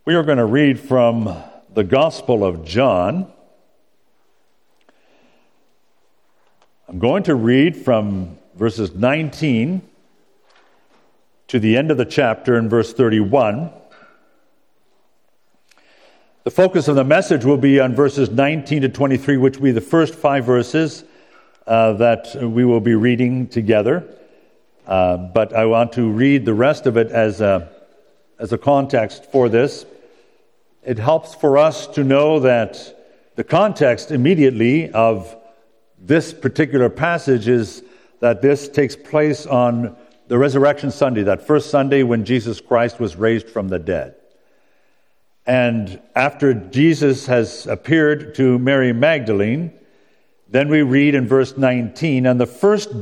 We are going to read from the Gospel of John. I'm going to read from verses 19 to the end of the chapter in verse 31. The focus of the message will be on verses 19 to 23, which will be the first 5 verses that we will be reading together. But I want to read the rest of it as a context for this. It helps for us to know that the context immediately of this particular passage is that this takes place on the Resurrection Sunday, that first Sunday when Jesus Christ was raised from the dead. And after Jesus has appeared to Mary Magdalene, then we read in verse 19, on the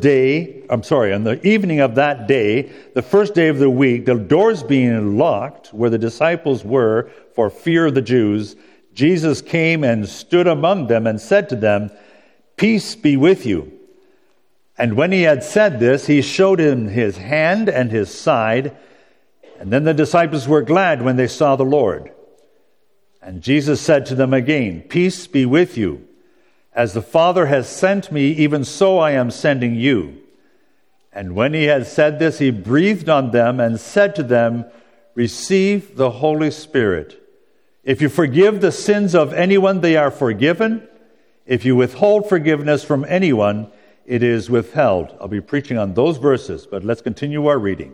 evening of that day, the first day of the week, the doors being locked where the disciples were for fear of the Jews, Jesus came and stood among them and said to them, "Peace be with you." And when he had said this, he showed him his hand and his side. And then the disciples were glad when they saw the Lord. And Jesus said to them again, "Peace be with you. As the Father has sent me, even so I am sending you." And when he had said this, he breathed on them and said to them, "Receive the Holy Spirit. If you forgive the sins of anyone, they are forgiven. If you withhold forgiveness from anyone, it is withheld." I'll be preaching on those verses, but let's continue our reading.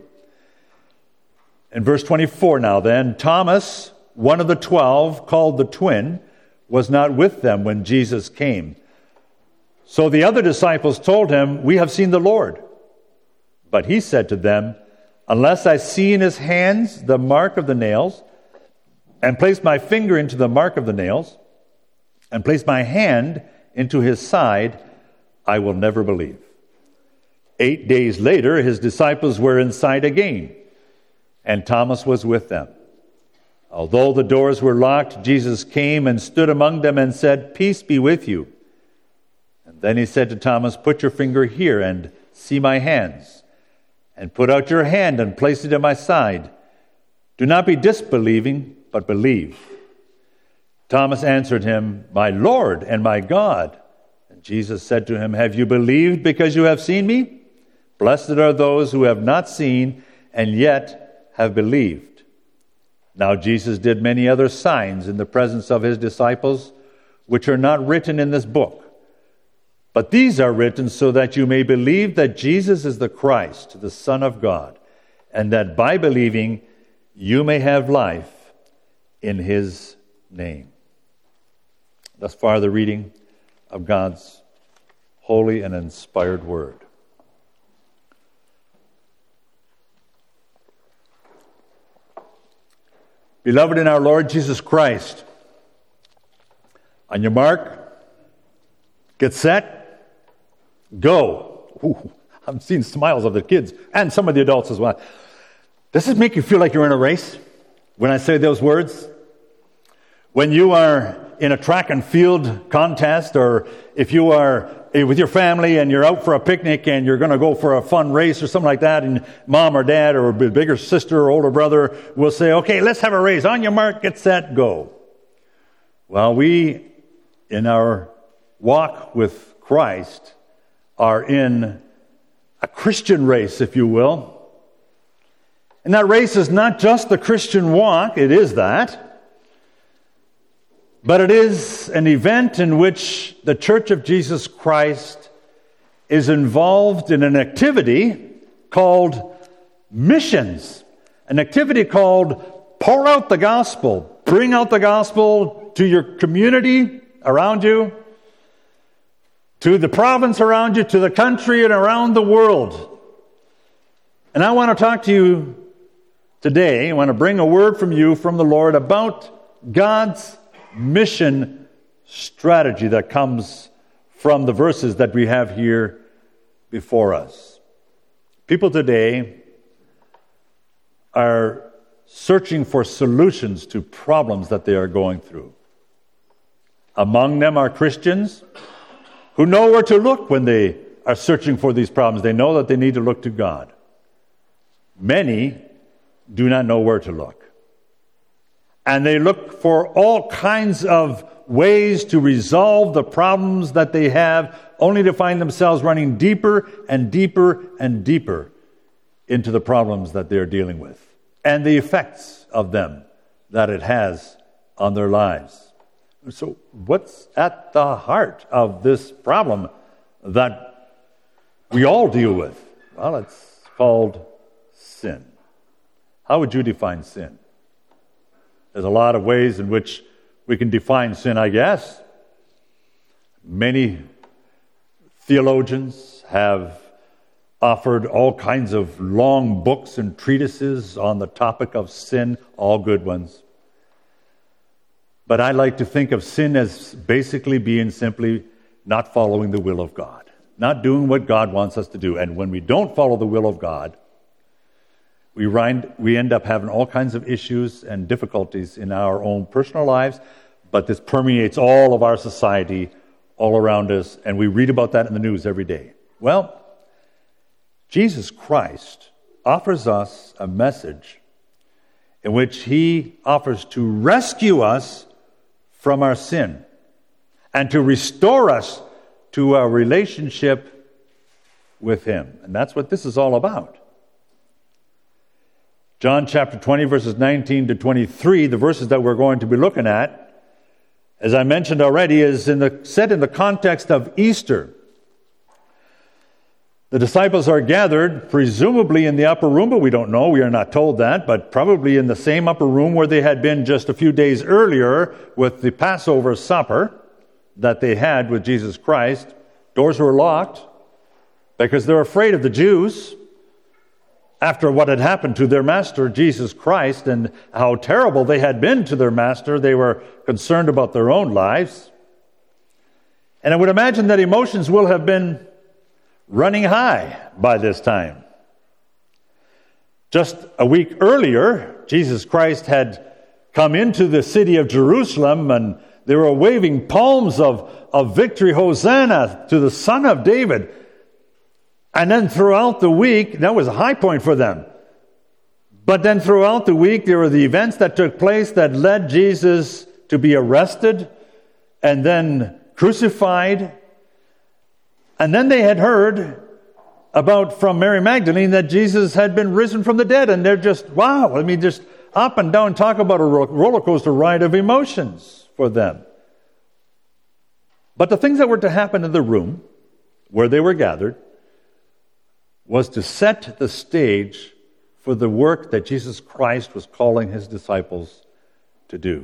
In verse 24 now then, Thomas, one of the 12, called the twin, was not with them when Jesus came. So the other disciples told him, "We have seen the Lord." But he said to them, "Unless I see in his hands the mark of the nails, and place my finger into the mark of the nails, and place my hand into his side, I will never believe." 8 days later, his disciples were inside again, and Thomas was with them. Although the doors were locked, Jesus came and stood among them and said, "Peace be with you." And then he said to Thomas, "Put your finger here and see my hands, and put out your hand and place it in my side. Do not be disbelieving, but believe." Thomas answered him, "My Lord and my God." And Jesus said to him, "Have you believed because you have seen me? Blessed are those who have not seen and yet have believed." Now Jesus did many other signs in the presence of his disciples, which are not written in this book. But these are written so that you may believe that Jesus is the Christ, the Son of God, and that by believing you may have life in his name. Thus far the reading of God's holy and inspired word. Beloved in our Lord Jesus Christ, on your mark, get set, go. Ooh, I'm seeing smiles of the kids and some of the adults as well. Does this make you feel like you're in a race when I say those words? When you are in a track and field contest, or if you are with your family and you're out for a picnic and you're going to go for a fun race or something like that, and mom or dad or a bigger sister or older brother will say, "Okay, let's have a race. On your mark, get set, go." Well, we, in our walk with Christ, are in a Christian race, if you will. And that race is not just the Christian walk, it is that. But it is an event in which the Church of Jesus Christ is involved in an activity called missions. An activity called pour out the gospel. Bring out the gospel to your community around you, to the province around you, to the country and around the world. And I want to talk to you today. I want to bring a word from you, from the Lord, about God's mission strategy that comes from the verses that we have here before us. People today are searching for solutions to problems that they are going through. Among them are Christians who know where to look when they are searching for these problems. They know that they need to look to God. Many do not know where to look. And they look for all kinds of ways to resolve the problems that they have, only to find themselves running deeper and deeper and deeper into the problems that they're dealing with and the effects of them that it has on their lives. So what's at the heart of this problem that we all deal with? Well, it's called sin. How would you define sin? There's a lot of ways in which we can define sin, I guess. Many theologians have offered all kinds of long books and treatises on the topic of sin, all good ones. But I like to think of sin as basically being simply not following the will of God, not doing what God wants us to do. And when we don't follow the will of God, we end up having all kinds of issues and difficulties in our own personal lives, but this permeates all of our society all around us, and we read about that in the news every day. Well, Jesus Christ offers us a message in which he offers to rescue us from our sin and to restore us to our relationship with him. And that's what this is all about. John chapter 20, verses 19 to 23, the verses that we're going to be looking at, as I mentioned already, is set in the context of Easter. The disciples are gathered, presumably in the upper room, but we don't know. We are not told that, but probably in the same upper room where they had been just a few days earlier with the Passover supper that they had with Jesus Christ. Doors were locked because they're afraid of the Jews after what had happened to their master, Jesus Christ, and how terrible they had been to their master. They were concerned about their own lives. And I would imagine that emotions will have been running high by this time. Just a week earlier, Jesus Christ had come into the city of Jerusalem, and they were waving palms of victory, Hosanna to the Son of David. And then throughout the week, that was a high point for them. But then throughout the week, there were the events that took place that led Jesus to be arrested and then crucified. And then they had heard about from Mary Magdalene that Jesus had been risen from the dead. And they're just, wow, I mean, just up and down, talk about a roller coaster ride of emotions for them. But the things that were to happen in the room where they were gathered was to set the stage for the work that Jesus Christ was calling his disciples to do.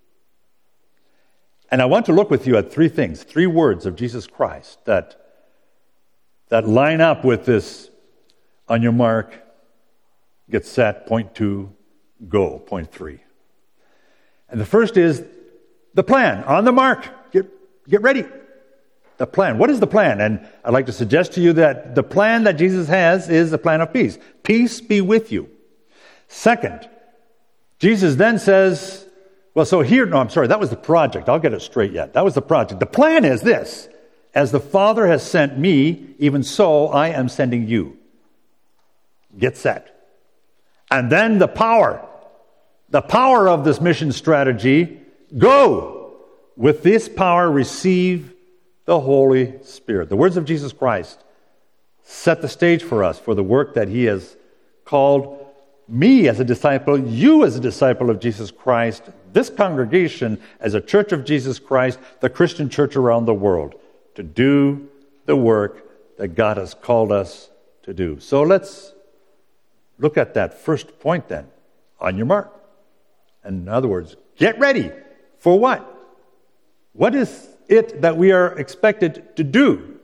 And I want to look with you at three things, three words of Jesus Christ that line up with this: on your mark, get set, point two, go, point three. And the first is the plan. On the mark, get ready. The plan. What is the plan? And I'd like to suggest to you that the plan that Jesus has is a plan of peace. Peace be with you. Second, Jesus then says, that was the project. I'll get it straight yet. That was the project. The plan is this: as the Father has sent me, even so I am sending you. Get set. And then the power of this mission strategy, go. With this power, receive the Holy Spirit. The words of Jesus Christ set the stage for us for the work that he has called me as a disciple, you as a disciple of Jesus Christ, this congregation as a church of Jesus Christ, the Christian church around the world, to do the work that God has called us to do. So let's look at that first point then. On your mark. In other words, get ready. For what? What is it that we are expected to do?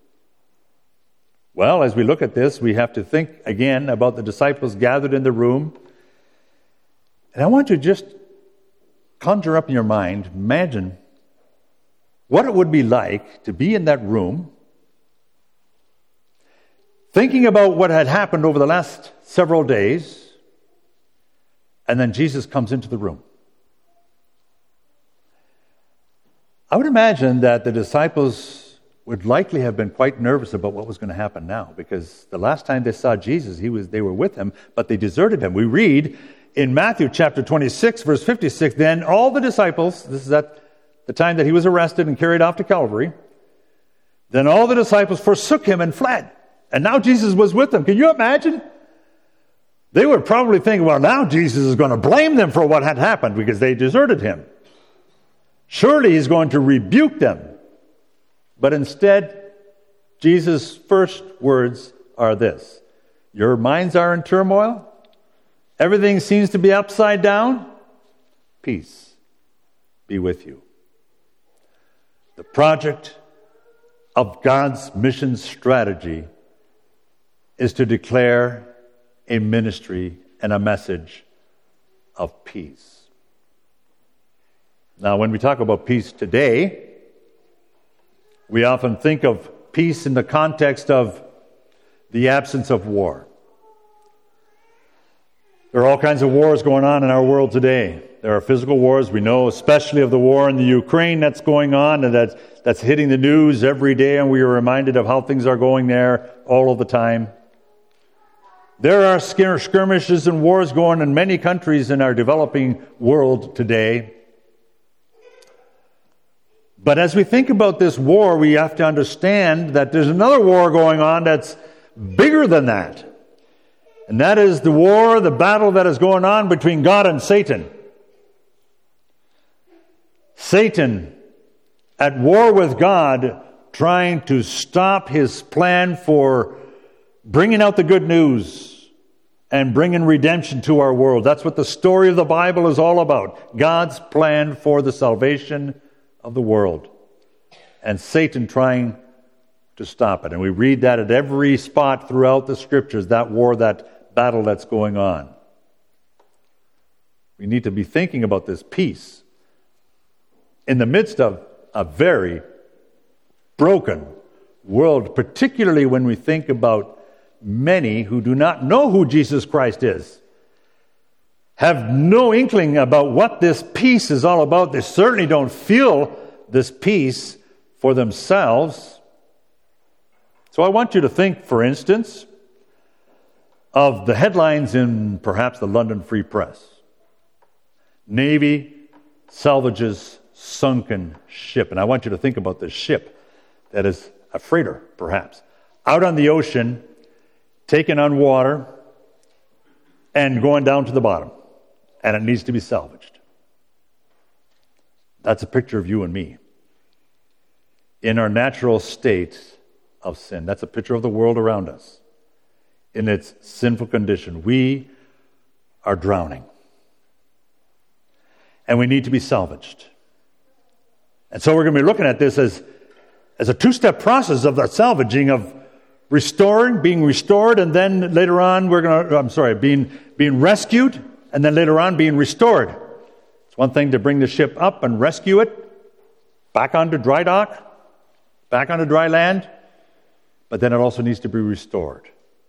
Well, as we look at this, we have to think again about the disciples gathered in the room. And I want you to just conjure up in your mind, imagine what it would be like to be in that room, thinking about what had happened over the last several days, and then Jesus comes into the room. I would imagine that the disciples would likely have been quite nervous about what was going to happen now, because the last time they saw Jesus, they were with him, but they deserted him. We read in Matthew chapter 26, verse 56, then all the disciples, this is at the time that he was arrested and carried off to Calvary, then all the disciples forsook him and fled. And now Jesus was with them. Can you imagine? They were probably thinking, well, now Jesus is going to blame them for what had happened because they deserted him. Surely he's going to rebuke them. But instead, Jesus' first words are this: your minds are in turmoil? Everything seems to be upside down? Peace be with you. The project of God's mission strategy is to declare a ministry and a message of peace. Now, when we talk about peace today, we often think of peace in the context of the absence of war. There are all kinds of wars going on in our world today. There are physical wars. We know especially of the war in the Ukraine that's going on and that's hitting the news every day, and we are reminded of how things are going there all of the time. There are skirmishes and wars going in many countries in our developing world today. But as we think about this war, we have to understand that there's another war going on that's bigger than that. And that is the war, the battle that is going on between God and Satan. Satan at war with God, trying to stop his plan for bringing out the good news and bringing redemption to our world. That's what the story of the Bible is all about. God's plan for the salvation of the world. And Satan trying to stop it. And we read that at every spot throughout the Scriptures, that war, that battle that's going on. We need to be thinking about this peace in the midst of a very broken world, particularly when we think about many who do not know who Jesus Christ is, have no inkling about what this peace is all about. They certainly don't feel this peace for themselves. So I want you to think, for instance, of the headlines in perhaps the London Free Press. Navy salvages sunken ship. And I want you to think about this ship that is a freighter, perhaps, out on the ocean, taken on water, and going down to the bottom. And it needs to be salvaged. That's a picture of you and me in our natural state of sin. That's a picture of the world around us in its sinful condition. We are drowning. And we need to be salvaged. And so we're going to be looking at this as a two-step process of that salvaging, of restoring, being restored, and then later on being rescued, and then later on being restored. It's one thing to bring the ship up and rescue it, back onto dry dock, back onto dry land, but then it also needs to be restored.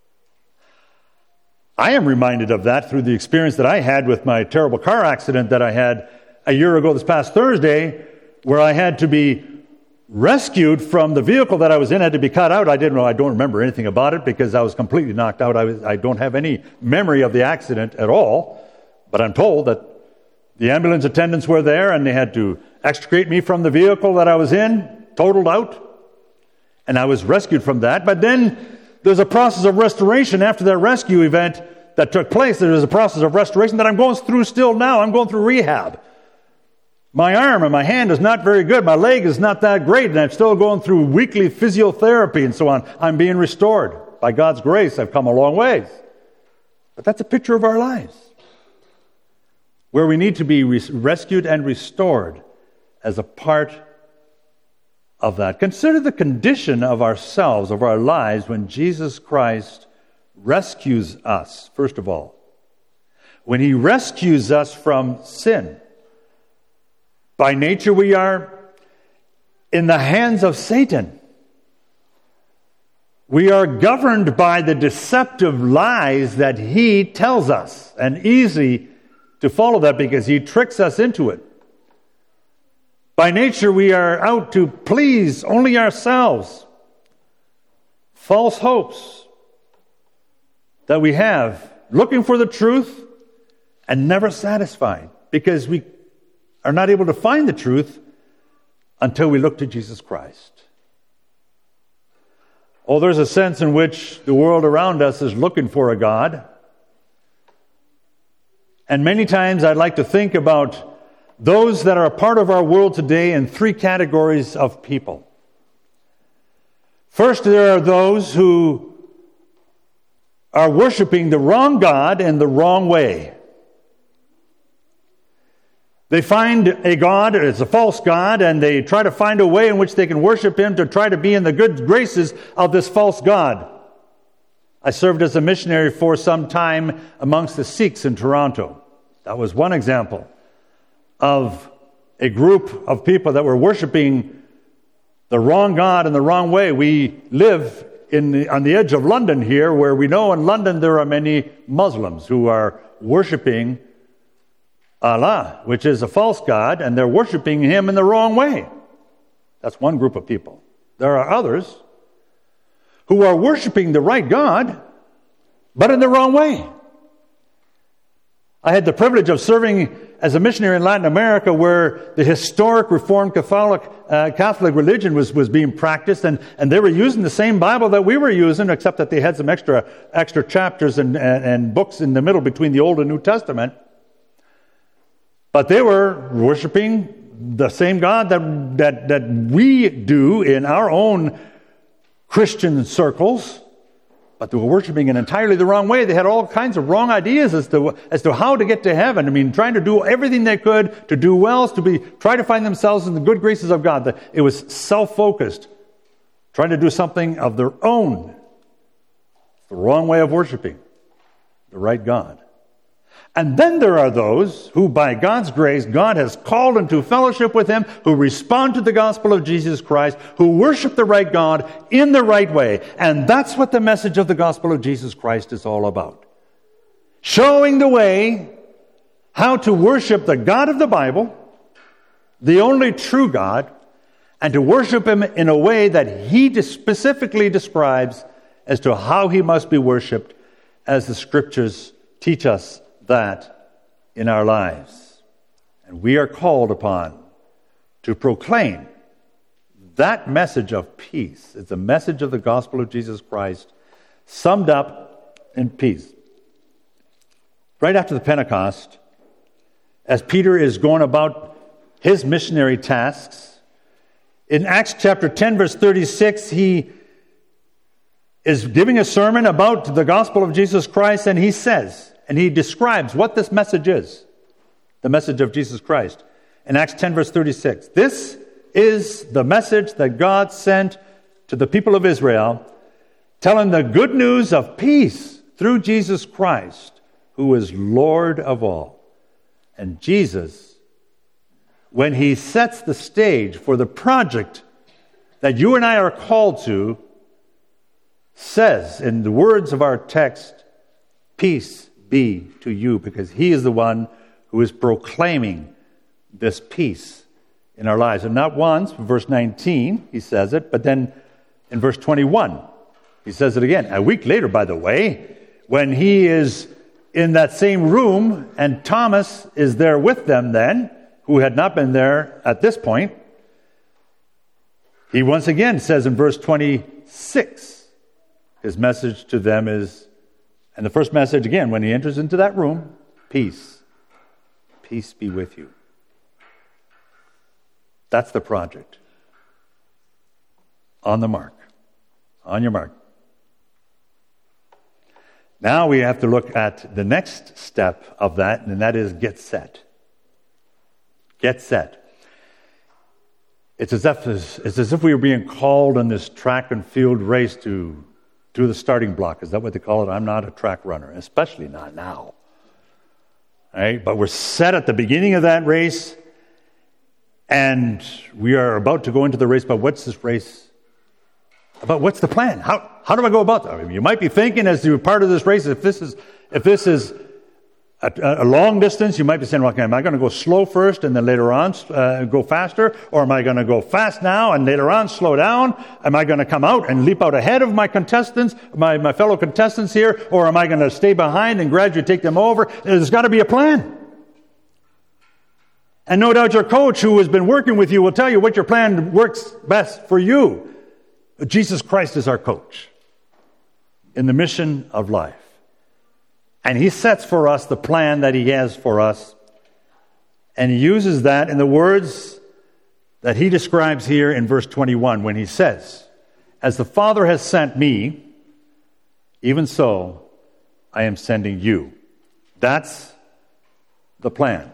I am reminded of that through the experience that I had with my terrible car accident that I had a year ago this past Thursday, where I had to be rescued from the vehicle that I was in. I had to be cut out. I don't remember anything about it because I was completely knocked out. I don't have any memory of the accident at all, but I'm told that the ambulance attendants were there and they had to extricate me from the vehicle that I was in, totaled out, and I was rescued from that. But then there's a process of restoration after that rescue event that took place. There's a process of restoration that I'm going through still now. I'm going through rehab. My arm and my hand is not very good. My leg is not that great, and I'm still going through weekly physiotherapy and so on. I'm being restored. By God's grace, I've come a long ways. But that's a picture of our lives, where we need to be rescued and restored as a part of that. Consider the condition of ourselves, of our lives, when Jesus Christ rescues us, first of all. When He rescues us from sin. By nature, we are in the hands of Satan. We are governed by the deceptive lies that he tells us, and easy to follow that because he tricks us into it. By nature, we are out to please only ourselves. False hopes that we have, looking for the truth and never satisfied, because we are not able to find the truth until we look to Jesus Christ. Oh, there's a sense in which the world around us is looking for a God. And many times I'd like to think about those that are a part of our world today in three categories of people. First, there are those who are worshiping the wrong God in the wrong way. They find a God, it's a false God, and they try to find a way in which they can worship him to try to be in the good graces of this false God. I served as a missionary for some time amongst the Sikhs in Toronto. That was one example of a group of people that were worshiping the wrong God in the wrong way. We live on the edge of London here, where we know in London there are many Muslims who are worshiping Allah, which is a false God, and they're worshiping him in the wrong way. That's one group of people. There are others who are worshiping the right God, but in the wrong way. I had the privilege of serving as a missionary in Latin America, where the historic Reformed Catholic religion was being practiced, and they were using the same Bible that we were using, except that they had some extra chapters and books in the middle between the Old and New Testament. But they were worshiping the same God that we do in our own Christian circles, but they were worshiping in entirely the wrong way. They had all kinds of wrong ideas as to how to get to heaven. I mean, trying to do everything they could to do well, try to find themselves in the good graces of God. It was self-focused, trying to do something of their own. It's the wrong way of worshiping the right God. And then there are those who, by God's grace, God has called into fellowship with him, who respond to the gospel of Jesus Christ, who worship the right God in the right way. And that's what the message of the gospel of Jesus Christ is all about. Showing the way how to worship the God of the Bible, the only true God, and to worship him in a way that he specifically describes as to how he must be worshiped, as the scriptures teach us that in our lives. And we are called upon to proclaim that message of peace. It's a message of the gospel of Jesus Christ summed up in peace. Right after the Pentecost, as Peter is going about his missionary tasks, in Acts chapter 10, verse 36, he is giving a sermon about the gospel of Jesus Christ, and he says, and he describes what this message is, the message of Jesus Christ. In Acts 10, verse 36, this is the message that God sent to the people of Israel, telling the good news of peace through Jesus Christ, who is Lord of all. And Jesus, when he sets the stage for the project that you and I are called to, says in the words of our text, peace be to you, because he is the one who is proclaiming this peace in our lives. And not once, verse 19, he says it, but then in verse 21, he says it again. A week later, by the way, when he is in that same room, and Thomas is there with them then, who had not been there at this point, he once again says in verse 26, his message to them is, and the first message again, when he enters into that room, peace. Peace be with you. That's the project. On the mark. On your mark. Now we have to look at the next step of that, and that is get set. Get set. It's as if we were being called on this track and field race to do the starting block. Is that what they call it? I'm not a track runner, especially not now. All right? But we're set at the beginning of that race, and we are about to go into the race. But what's this race about? What's the plan? How do I go about that? I mean, you might be thinking as you're part of this race, if this is a long distance, you might be saying, well, okay, am I going to go slow first and then later on go faster? Or am I going to go fast now and later on slow down? Am I going to come out and leap out ahead of my contestants, my fellow contestants here? Or am I going to stay behind and gradually take them over? There's got to be a plan. And no doubt your coach who has been working with you will tell you what your plan works best for you. But Jesus Christ is our coach in the mission of life. And he sets for us the plan that he has for us. And he uses that in the words that he describes here in verse 21 when he says, as the Father has sent me, even so I am sending you. That's the plan.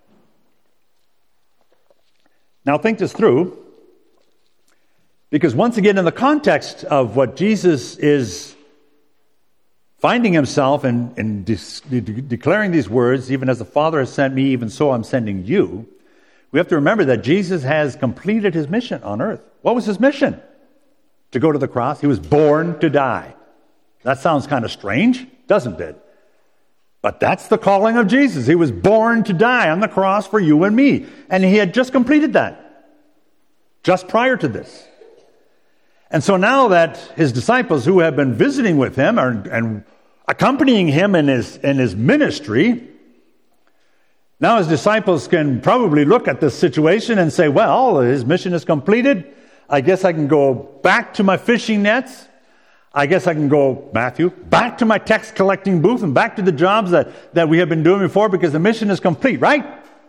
Now think this through, because once again in the context of what Jesus is finding himself and declaring these words, even as the Father has sent me, even so I'm sending you, we have to remember that Jesus has completed his mission on earth. What was his mission? To go to the cross. He was born to die. That sounds kind of strange, doesn't it? But that's the calling of Jesus. He was born to die on the cross for you and me. And he had just completed that, just prior to this. And so now that his disciples who have been visiting with him and accompanying him in his ministry, now his disciples can probably look at this situation and say, well, his mission is completed. I guess I can go back to my fishing nets. I guess I can go, Matthew, back to my tax collecting booth and back to the jobs that we have been doing before because the mission is complete, right?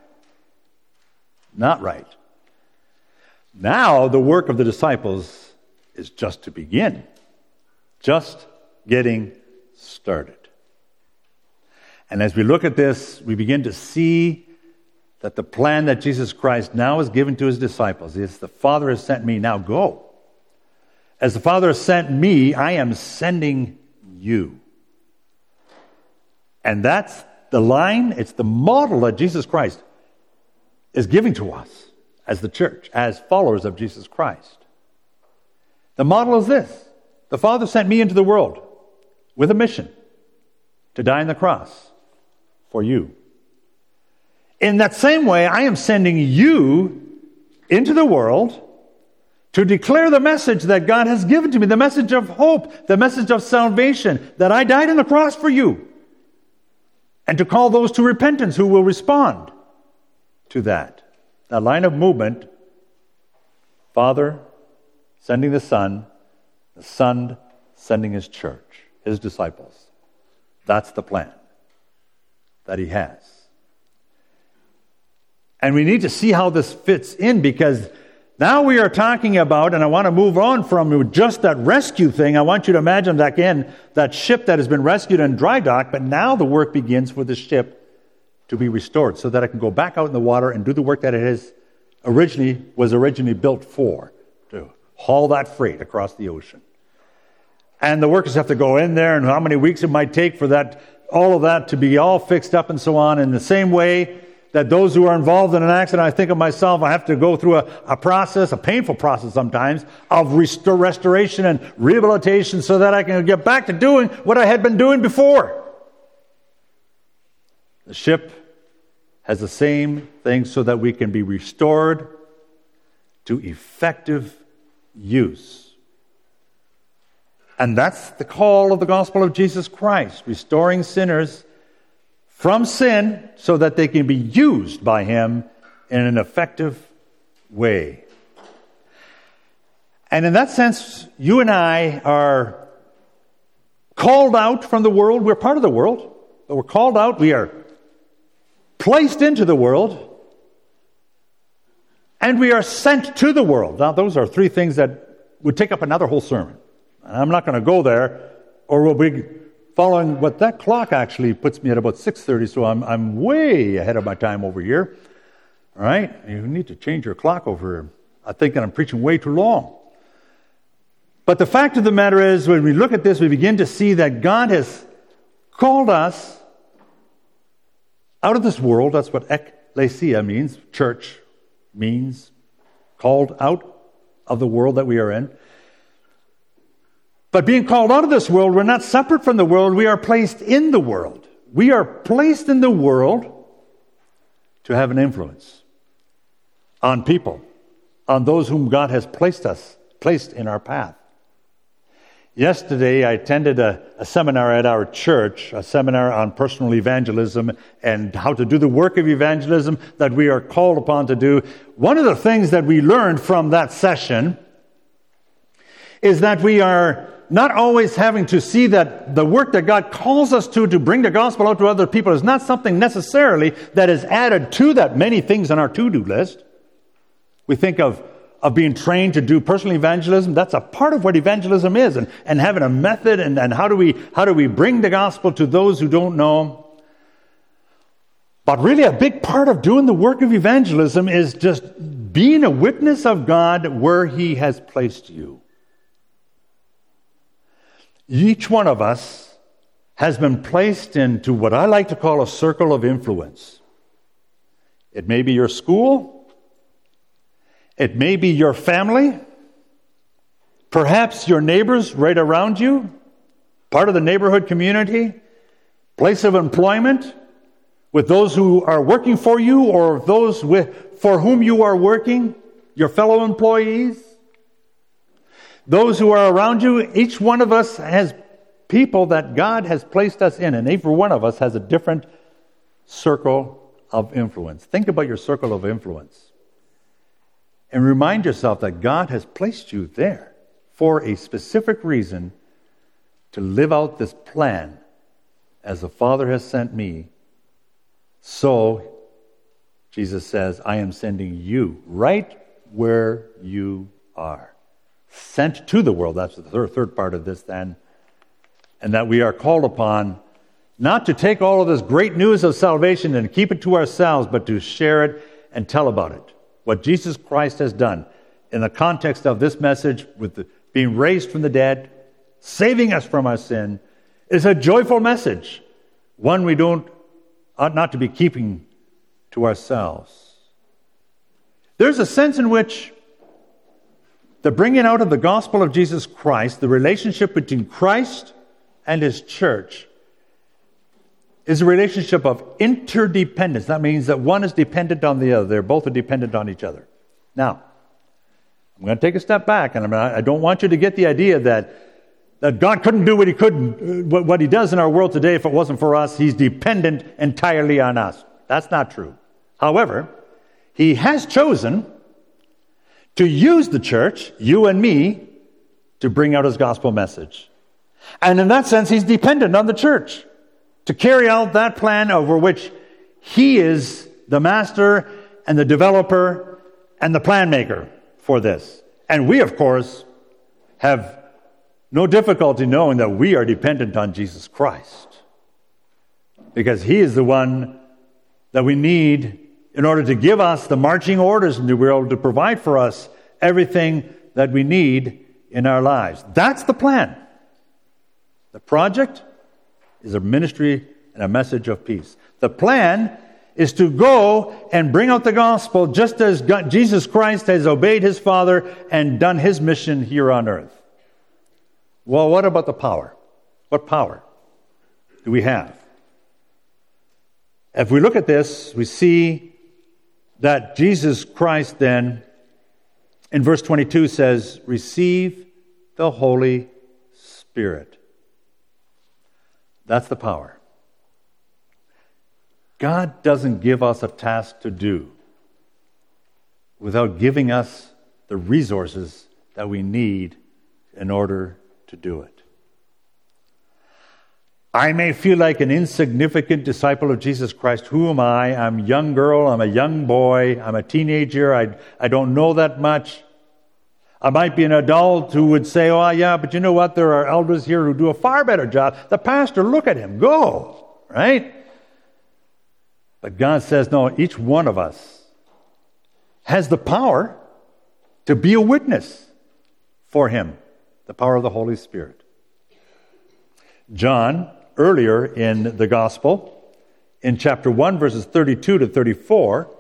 Not right. Now the work of the disciples is just to begin. Just getting started. And as we look at this, we begin to see that the plan that Jesus Christ now has given to his disciples is the Father has sent me, now go. As the Father has sent me, I am sending you. And that's the line, it's the model that Jesus Christ is giving to us as the church, as followers of Jesus Christ. The model is this. The Father sent me into the world with a mission to die on the cross for you. In that same way, I am sending you into the world to declare the message that God has given to me, the message of hope, the message of salvation, that I died on the cross for you, and to call those to repentance who will respond to that. That line of movement, Father sending the Son sending his church, his disciples. That's the plan that he has. And we need to see how this fits in, because now we are talking about, and I want to move on from just that rescue thing. I want you to imagine that, again, that ship that has been rescued and dry docked, but now the work begins for the ship to be restored so that it can go back out in the water and do the work that it was originally built for, to haul that freight across the ocean. And the workers have to go in there, and how many weeks it might take for that, all of that to be all fixed up and so on. In the same way that those who are involved in an accident, I think of myself, I have to go through a process, a painful process sometimes, of restoration and rehabilitation so that I can get back to doing what I had been doing before. The ship has the same thing so that we can be restored to effective use. And that's the call of the gospel of Jesus Christ, restoring sinners from sin so that they can be used by him in an effective way. And in that sense, you and I are called out from the world. We're part of the world, but we're called out. We are placed into the world, and we are sent to the world. Now, those are three things that would take up another whole sermon. I'm not going to go there, or we'll be following what that clock actually puts me at about 6:30, so I'm way ahead of my time over here. All right? You need to change your clock over here. I think that I'm preaching way too long. But the fact of the matter is, when we look at this, we begin to see that God has called us out of this world. That's what ecclesia means, church means, called out of the world that we are in. But being called out of this world, we're not separate from the world. We are placed in the world. We are placed in the world to have an influence on people, on those whom God has placed in our path. Yesterday, I attended a seminar at our church, a seminar on personal evangelism and how to do the work of evangelism that we are called upon to do. One of the things that we learned from that session is that we are not always having to see that the work that God calls us to bring the gospel out to other people is not something necessarily that is added to that many things on our to-do list. We think of being trained to do personal evangelism. That's a part of what evangelism is, and having a method, and how do we bring the gospel to those who don't know. But really a big part of doing the work of evangelism is just being a witness of God where He has placed you. Each one of us has been placed into what I like to call a circle of influence. It may be your school. It may be your family. Perhaps your neighbors right around you. Part of the neighborhood community. Place of employment. With those who are working for you or those for whom you are working. Your fellow employees. Those who are around you, each one of us has people that God has placed us in, and every one of us has a different circle of influence. Think about your circle of influence. And remind yourself that God has placed you there for a specific reason to live out this plan as the Father has sent me. So, Jesus says, I am sending you right where you are. Sent to the world. That's the third part of this then. And that we are called upon not to take all of this great news of salvation and keep it to ourselves, but to share it and tell about it. What Jesus Christ has done in the context of this message with being raised from the dead, saving us from our sin, is a joyful message. One we ought not to be keeping to ourselves. There's a sense in which the bringing out of the gospel of Jesus Christ, the relationship between Christ and His church, is a relationship of interdependence. That means that one is dependent on the other. They're both dependent on each other. Now, I'm going to take a step back, and I don't want you to get the idea that God couldn't do what He does in our world today if it wasn't for us. He's dependent entirely on us. That's not true. However, He has chosen to use the church, you and me, to bring out His gospel message. And in that sense, He's dependent on the church to carry out that plan over which He is the master and the developer and the plan maker for this. And we, of course, have no difficulty knowing that we are dependent on Jesus Christ, because He is the one that we need in order to give us the marching orders in the world, to provide for us everything that we need in our lives. That's the plan. The project is a ministry and a message of peace. The plan is to go and bring out the gospel just as Jesus Christ has obeyed His Father and done His mission here on earth. Well, what about the power? What power do we have? If we look at this, we see that Jesus Christ then, in verse 22, says, receive the Holy Spirit. That's the power. God doesn't give us a task to do without giving us the resources that we need in order to do it. I may feel like an insignificant disciple of Jesus Christ. Who am I? I'm a young girl. I'm a young boy. I'm a teenager. I don't know that much. I might be an adult who would say, oh, yeah, but you know what? There are elders here who do a far better job. The pastor, look at him. Go. Right? But God says, no, each one of us has the power to be a witness for Him. The power of the Holy Spirit. John, earlier in the Gospel, in chapter 1, verses 32 to 34,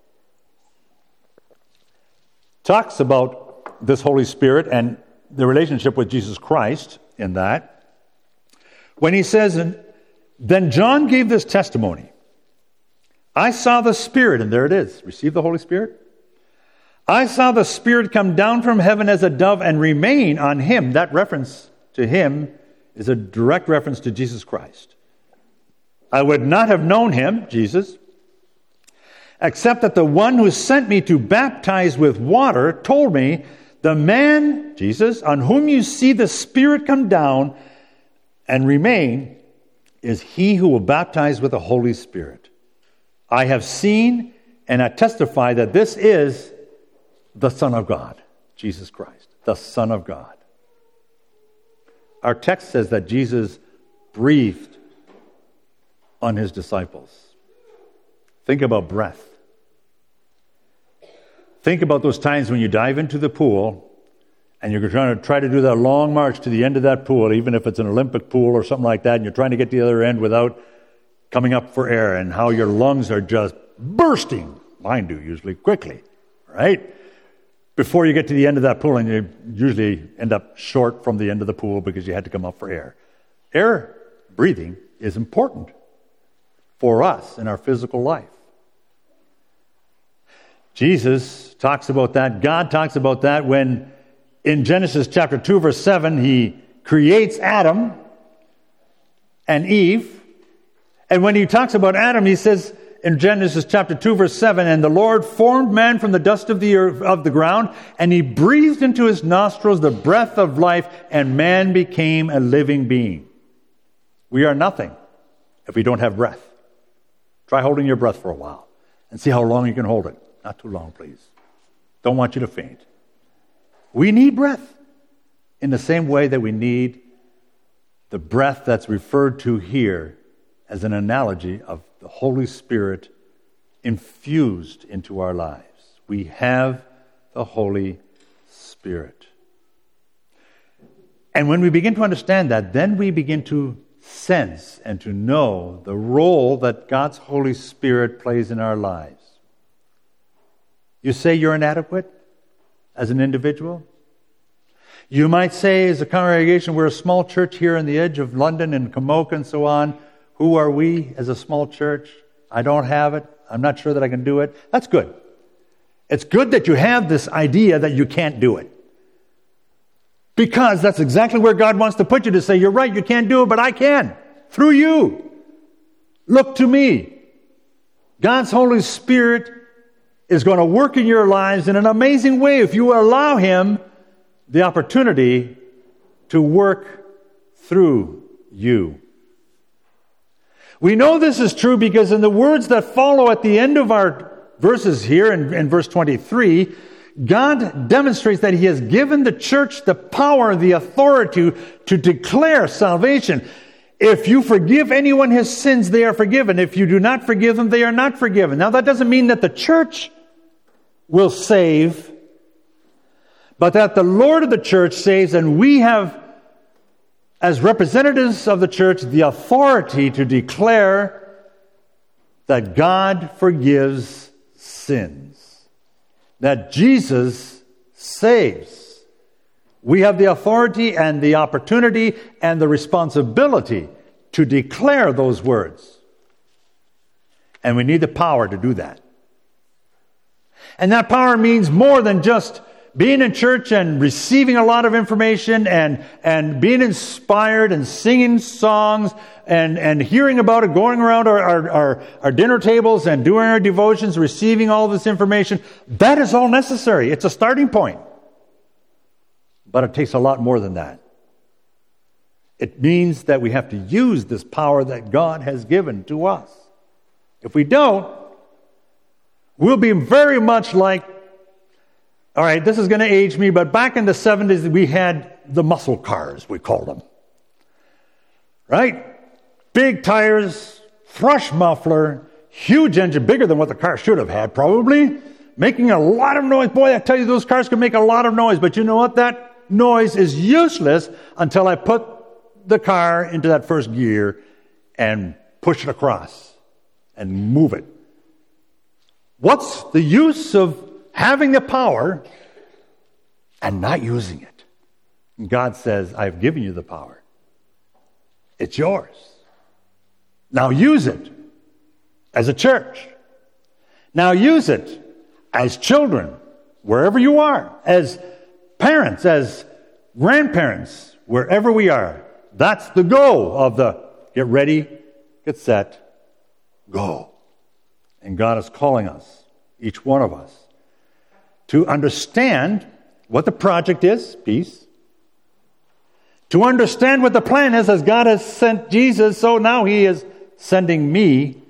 talks about this Holy Spirit and the relationship with Jesus Christ in that. When he says, Then John gave this testimony. I saw the Spirit, and there it is. Receive the Holy Spirit. I saw the Spirit come down from heaven as a dove and remain on him. That reference to him is a direct reference to Jesus Christ. I would not have known him, Jesus, except that the one who sent me to baptize with water told me, the man, Jesus, on whom you see the Spirit come down and remain, is he who will baptize with the Holy Spirit. I have seen and I testify that this is the Son of God, Jesus Christ, the Son of God. Our text says that Jesus breathed on his disciples. Think about breath. Think about those times when you dive into the pool and you're try to do that long march to the end of that pool, even if it's an Olympic pool or something like that, and you're trying to get to the other end without coming up for air, and how your lungs are just bursting. Mine do, usually, quickly, right? Before you get to the end of that pool, and you usually end up short from the end of the pool because you had to come up for air. Air breathing is important for us in our physical life. Jesus talks about that. God talks about that when in Genesis chapter 2, verse 7, he creates Adam and Eve. And when he talks about Adam, he says in Genesis chapter 2, verse 7, and the Lord formed man from the dust of the earth, of the ground, and he breathed into his nostrils the breath of life, and man became a living being. We are nothing if we don't have breath. Try holding your breath for a while and see how long you can hold it. Not too long, please. Don't want you to faint. We need breath in the same way that we need the breath that's referred to here as an analogy of the Holy Spirit infused into our lives. We have the Holy Spirit. And when we begin to understand that, then we begin to sense and to know the role that God's Holy Spirit plays in our lives. You say you're inadequate as an individual. You might say, as a congregation, we're a small church here on the edge of London and Komoka and so on. Who are we as a small church? I don't have it. I'm not sure that I can do it. That's good. It's good that you have this idea that you can't do it. Because that's exactly where God wants to put you, to say, you're right, you can't do it, but I can. Through you. Look to me. God's Holy Spirit is going to work in your lives in an amazing way if you allow him the opportunity to work through you. We know this is true because in the words that follow at the end of our verses here in verse 23, God demonstrates that he has given the church the power, the authority to declare salvation. If you forgive anyone his sins, they are forgiven. If you do not forgive them, they are not forgiven. Now that doesn't mean that the church will save, but that the Lord of the church saves, and we have, as representatives of the church, the authority to declare that God forgives sins, that Jesus saves. We have the authority and the opportunity and the responsibility to declare those words. And we need the power to do that. And that power means more than just being in church and receiving a lot of information and being inspired and singing songs and hearing about it, going around our dinner tables and doing our devotions, receiving all this information. That is all necessary. It's a starting point. But it takes a lot more than that. It means that we have to use this power that God has given to us. If we don't, we'll be very much like, all right, this is going to age me, but back in the 70s, we had the muscle cars, we called them. Right? Big tires, thrush muffler, huge engine, bigger than what the car should have had, probably, making a lot of noise. Boy, I tell you, those cars can make a lot of noise, but you know what? That noise is useless until I put the car into that first gear and push it across and move it. What's the use of having the power and not using it? And God says, I've given you the power. It's yours. Now use it as a church. Now use it as children, wherever you are, as parents, as grandparents, wherever we are. That's the go of the get ready, get set, go. And God is calling us, each one of us, to understand what the project is, peace. To understand what the plan is, as God has sent Jesus, so now He is sending me